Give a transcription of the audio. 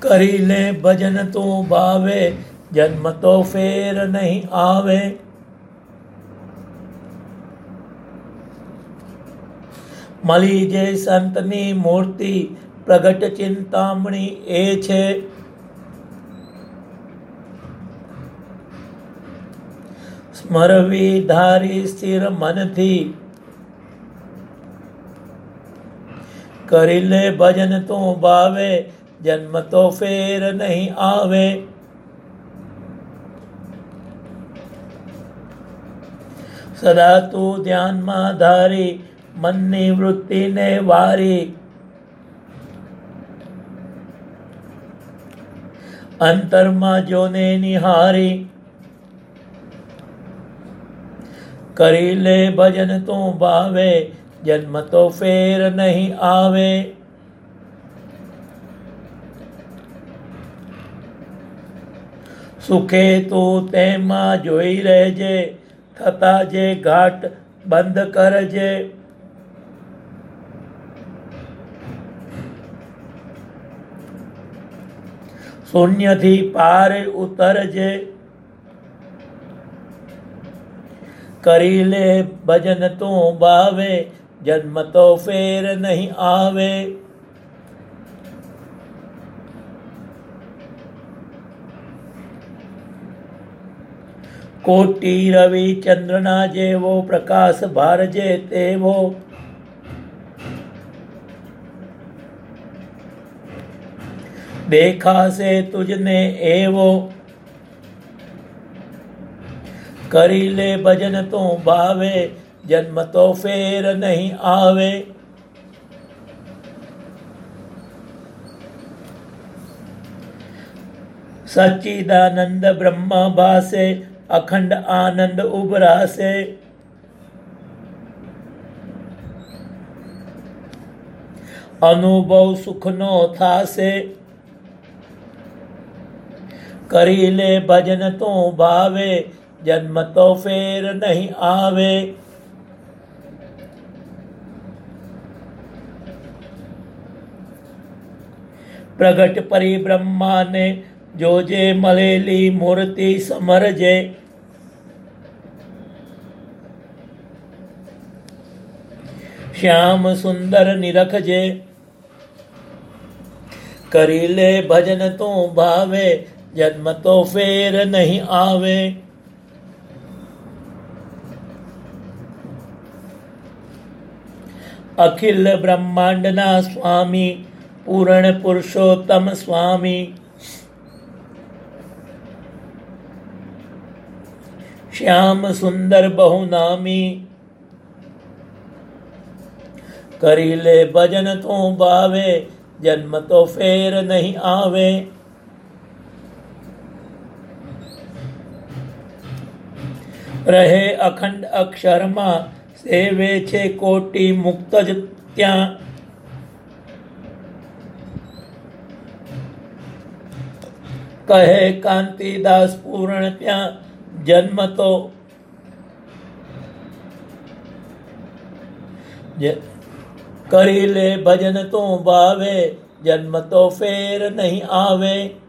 करी ले भजन तू भावे, जन्म तो फेर नहीं आवे। मली जे संतनी मूर्ति, प्रगट चिंतामणी ए छे। स्मरवी धारी स्थिर मन थी, करी ले भजन तू भावे, जन्म तो फेर नहीं आवे। सदा तू ध्यान में धारी, मननी वृत्ति ने वारी। अंतर में जोने निहारी, करी ले भजन तू भावे, जन्म तो फेर नहीं आवे। सुखे तू तेमा जोई रहजे, थता जे घाट बंद करजे। शून्य थी पार उतरजे, करी ले भजन तू भावे, जन्म तो फेर नहीं आवे। कोटि रवि चंद्रना जेवो, प्रकाश भारजे तेवो। देखा से तुझने एवो, करी ले भजन तू भावे, जन्म तो फेर नहीं आवे। सच्चिदानंद ब्रह्म भासे, अखंड आनंद उभरासे। अनुभव सुखनो थासे, करी ले भजन तू भावे, जन्म तो फेर नहीं आवे। प्रगट परिब्रह्मा ने, जो जे मलेली मूर्ति समरजे। श्याम सुंदर निरखजे, करी ले भजन तू भावे, जन्म तो फेर नहीं आवे। अखिल ब्रह्मांड ना स्वामी, पूर्ण पुरुषोत्तम स्वामी। श्याम सुंदर बहुनामी, करी ले भजन तू भावे, जन्म तो फेर नहीं आवे। रहे अखंड अक्षर में, सेवे छे कोटि मुक्त त्या। कहे कांतिदास पूर्ण त्या, जन्म तो करी ले भजन तू भावे, जन्म तो फेर नहीं आवे।